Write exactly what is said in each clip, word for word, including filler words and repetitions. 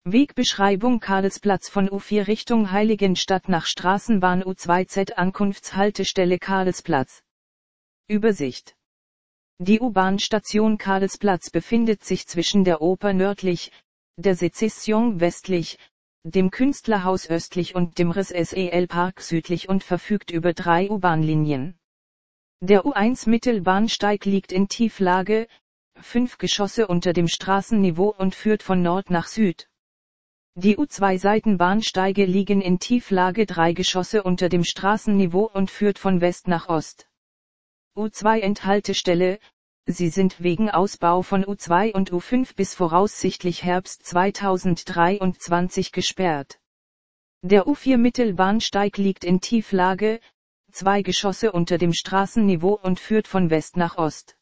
Wegbeschreibung: Karlsplatz von U vier Richtung Heiligenstadt nach Straßenbahn U zwei Z Ankunftshaltestelle Karlsplatz. Übersicht: Die U-Bahn-Station Karlsplatz befindet sich zwischen der Oper nördlich, der Sezession westlich, dem Künstlerhaus östlich und dem R S E L-Park südlich und verfügt über drei U-Bahn-Linien. Der U eins Mittelbahnsteig liegt in Tieflage, fünf Geschosse unter dem Straßenniveau und führt von Nord nach Süd. Die U zwei Seitenbahnsteige liegen in Tieflage, drei Geschosse unter dem Straßenniveau und führt von West nach Ost. U zwei Endhaltestelle: Sie sind wegen Ausbau von U zwei und U fünf bis voraussichtlich Herbst zweitausenddreiundzwanzig gesperrt. Der U vier Mittelbahnsteig liegt in Tieflage, zwei Geschosse unter dem Straßenniveau und führt von West nach Ost.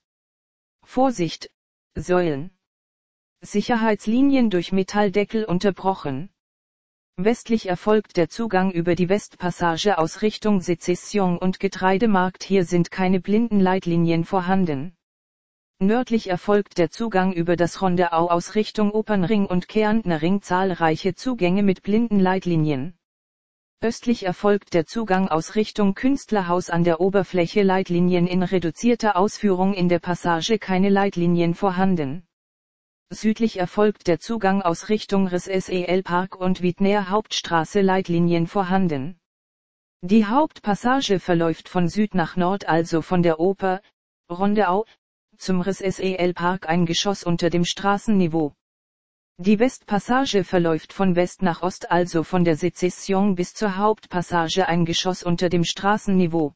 Vorsicht: Säulen. Sicherheitslinien durch Metalldeckel unterbrochen. Westlich erfolgt der Zugang über die Westpassage aus Richtung Sezession und Getreidemarkt, hier sind keine Blindenleitlinien vorhanden. Nördlich erfolgt der Zugang über das Rondeau aus Richtung Opernring und Kärntner Ring, zahlreiche Zugänge mit Blindenleitlinien. Östlich erfolgt der Zugang aus Richtung Künstlerhaus an der Oberfläche, Leitlinien in reduzierter Ausführung, in der Passage keine Leitlinien vorhanden. Südlich erfolgt der Zugang aus Richtung R S E L-Park und Wiedner Hauptstraße, Leitlinien vorhanden. Die Hauptpassage verläuft von Süd nach Nord, also von der Oper, Rondeau, zum R S E L-Park, ein Geschoss unter dem Straßenniveau. Die Westpassage verläuft von West nach Ost, also von der Sezession bis zur Hauptpassage, ein Geschoss unter dem Straßenniveau.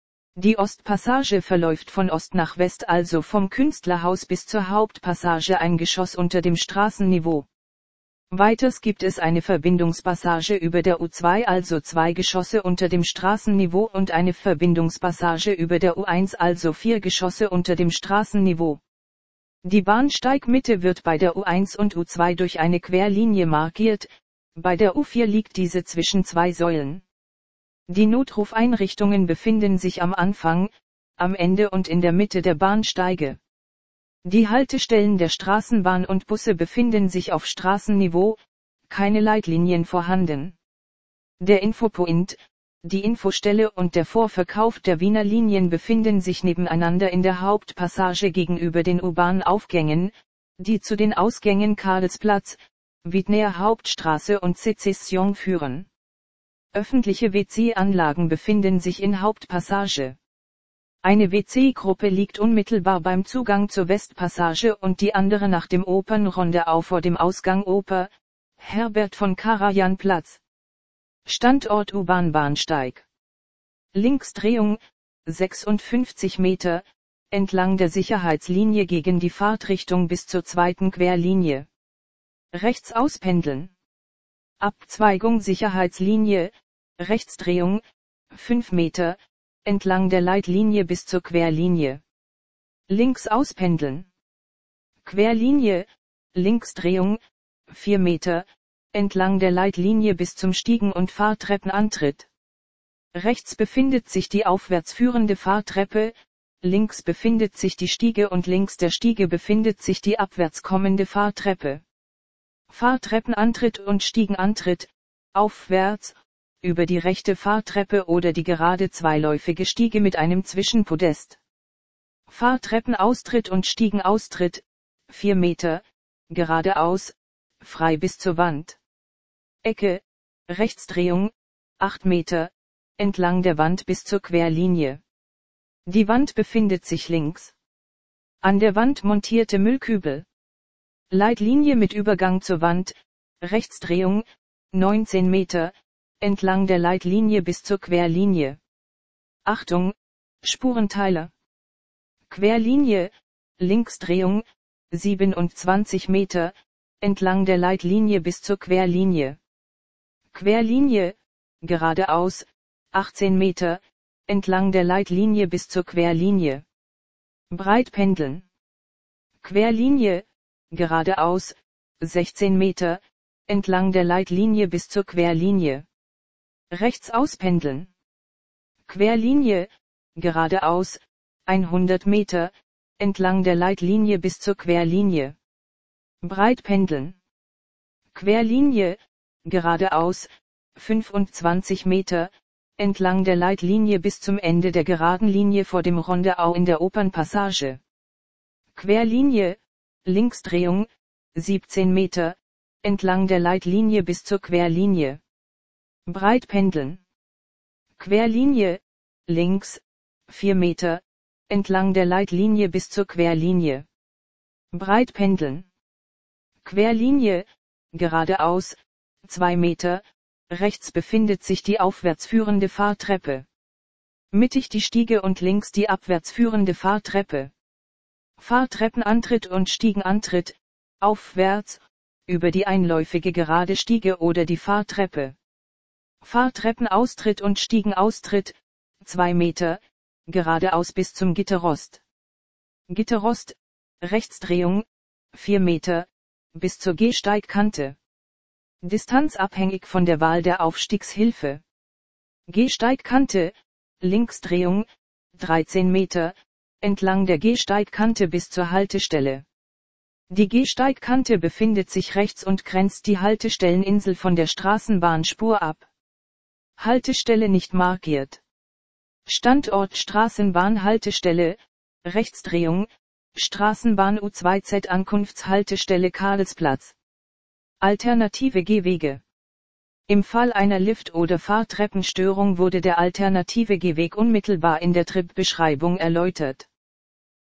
Die Ostpassage verläuft von Ost nach West, also vom Künstlerhaus bis zur Hauptpassage, ein Geschoss unter dem Straßenniveau. Weiters gibt es eine Verbindungspassage über der U zwei, also zwei Geschosse unter dem Straßenniveau, und eine Verbindungspassage über der U eins, also vier Geschosse unter dem Straßenniveau. Die Bahnsteigmitte wird bei der U eins und U zwei durch eine Querlinie markiert, bei der U vier liegt diese zwischen zwei Säulen. Die Notrufeinrichtungen befinden sich am Anfang, am Ende und in der Mitte der Bahnsteige. Die Haltestellen der Straßenbahn und Busse befinden sich auf Straßenniveau, keine Leitlinien vorhanden. Der Infopoint, die Infostelle und der Vorverkauf der Wiener Linien befinden sich nebeneinander in der Hauptpassage gegenüber den U-Bahn-Aufgängen, die zu den Ausgängen Karlsplatz, Wiedner Hauptstraße und Sezession führen. Öffentliche W C-Anlagen befinden sich in Hauptpassage. Eine W C-Gruppe liegt unmittelbar beim Zugang zur Westpassage und die andere nach dem Opernrondeau vor dem Ausgang Oper, Herbert von Karajan Platz. Standort U-Bahn-Bahnsteig. Linksdrehung, sechsundfünfzig Meter, entlang der Sicherheitslinie gegen die Fahrtrichtung bis zur zweiten Querlinie. Rechts auspendeln. Abzweigung Sicherheitslinie, Rechtsdrehung, fünf Meter, entlang der Leitlinie bis zur Querlinie. Links auspendeln. Querlinie, Linksdrehung, vier Meter, entlang der Leitlinie bis zum Stiegen- und Fahrtreppenantritt. Rechts befindet sich die aufwärts führende Fahrtreppe, links befindet sich die Stiege und links der Stiege befindet sich die abwärts kommende Fahrtreppe. Fahrtreppenantritt und Stiegenantritt, aufwärts, über die rechte Fahrtreppe oder die gerade zweiläufige Stiege mit einem Zwischenpodest. Fahrtreppenaustritt und Stiegenaustritt, vier Meter, geradeaus, frei bis zur Wand. Ecke, Rechtsdrehung, acht Meter, entlang der Wand bis zur Querlinie. Die Wand befindet sich links. An der Wand montierte Müllkübel. Leitlinie mit Übergang zur Wand, Rechtsdrehung, neunzehn Meter, entlang der Leitlinie bis zur Querlinie. Achtung, Spurenteiler. Querlinie, Linksdrehung, siebenundzwanzig Meter, entlang der Leitlinie bis zur Querlinie. Querlinie, geradeaus, achtzehn Meter, entlang der Leitlinie bis zur Querlinie. Breitpendeln. Querlinie, geradeaus, sechzehn Meter, entlang der Leitlinie bis zur Querlinie. Rechts auspendeln. Querlinie, geradeaus, hundert Meter, entlang der Leitlinie bis zur Querlinie. Breitpendeln. Querlinie, geradeaus, fünfundzwanzig Meter, entlang der Leitlinie bis zum Ende der geraden Linie vor dem Rondeau in der Opernpassage. Querlinie, Linksdrehung, siebzehn Meter, entlang der Leitlinie bis zur Querlinie. Breitpendeln. Querlinie, links, vier Meter, entlang der Leitlinie bis zur Querlinie. Breitpendeln. Querlinie, geradeaus, zwei Meter, rechts befindet sich die aufwärts führende Fahrtreppe. Mittig die Stiege und links die abwärts führende Fahrtreppe. Fahrtreppenantritt und Stiegenantritt, aufwärts, über die einläufige gerade Stiege oder die Fahrtreppe. Fahrtreppenaustritt und Stiegenaustritt, zwei Meter, geradeaus bis zum Gitterrost. Gitterrost, Rechtsdrehung, vier Meter, bis zur Gehsteigkante. Distanz abhängig von der Wahl der Aufstiegshilfe. Gehsteigkante, Linksdrehung, dreizehn Meter, entlang der Gehsteigkante bis zur Haltestelle. Die Gehsteigkante befindet sich rechts und grenzt die Haltestelleninsel von der Straßenbahnspur ab. Haltestelle nicht markiert. Standort Straßenbahnhaltestelle, Rechtsdrehung, Straßenbahn U zwei Z Ankunftshaltestelle Karlsplatz. Alternative Gehwege. Im Fall einer Lift- oder Fahrtreppenstörung wurde der alternative Gehweg unmittelbar in der Tripbeschreibung erläutert.